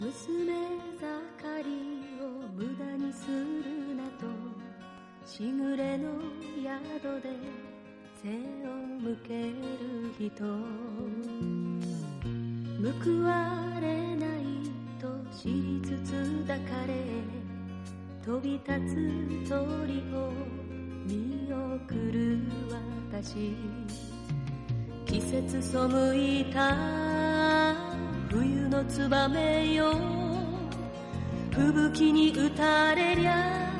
娘盛りを無駄にするなとしぐれの宿で背を向ける人、報われないと知りつつ抱かれ飛び立つ鳥を見送る私、季節背いた冬のツバメよ、吹雪に打たれりゃ